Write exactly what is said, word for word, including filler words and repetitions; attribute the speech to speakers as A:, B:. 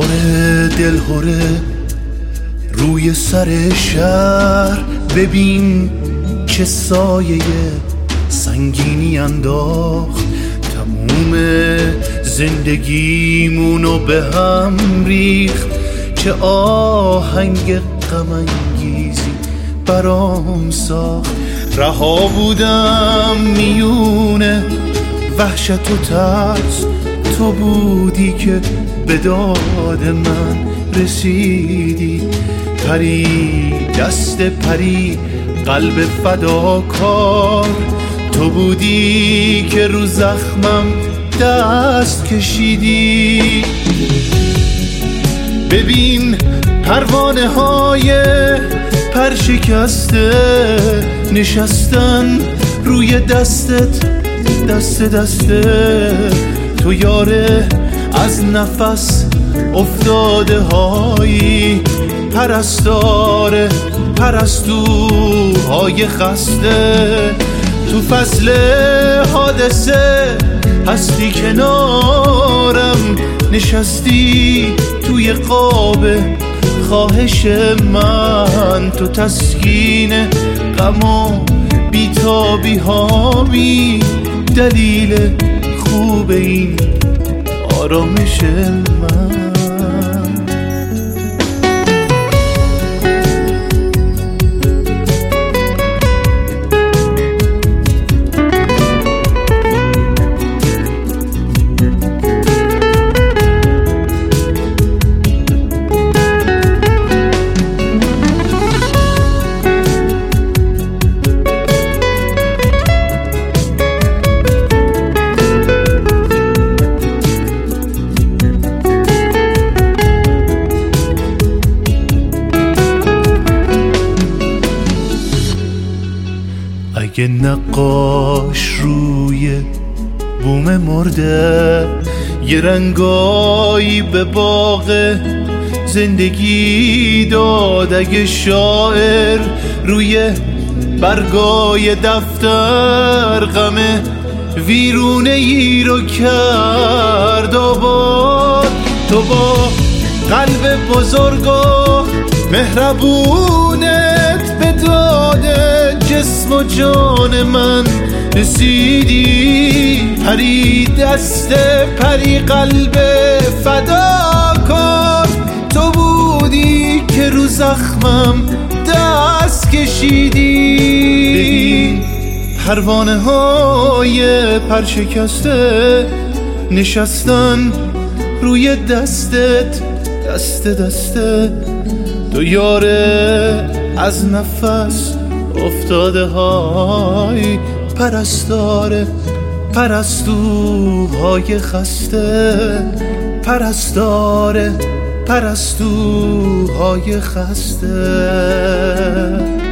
A: دوباره دلهوره روی سر شهر، ببین چه سایه سنگینی انداخت. تموم زندگیمونو به هم ریخت. چه آهنگ غم انگیزی برام ساخت. رها بودم میونه وحشت و ترس، تو بودی که به داد من رسیدی. پری دست پری قلب فداکار، تو بودی که رو زخمم دست کشیدی. ببین پروانه های پرشکسته نشستن روی دستت، دست دسته تو یاره از نفس افتاده هایی. پرستار پرستوهای خسته، تو فصل حادثه هستی کنارم، نشستی توی قاب خواهش من. تو تسکین غم و بیتابی هامی، دلیل خوب این آرامش من. اگه نقاش روی بوم مرده یه رنگایی به باغ زندگی داد، اگه شاعر روی برگای دفتر غم ویرونه ای رو کرد آباد، تو با قلب بزرگ و مهربونت به داد جسم و جان من رسیدی. پری دست پری قلب فداکار، تو بودی که رو زخمم دست کشیدی. پروانه های پرشکسته نشستن روی دستت، دست دسته تو یاره از نفس افتاده های. پرستار پرستوهای خسته، پرستار پرستوهای خسته.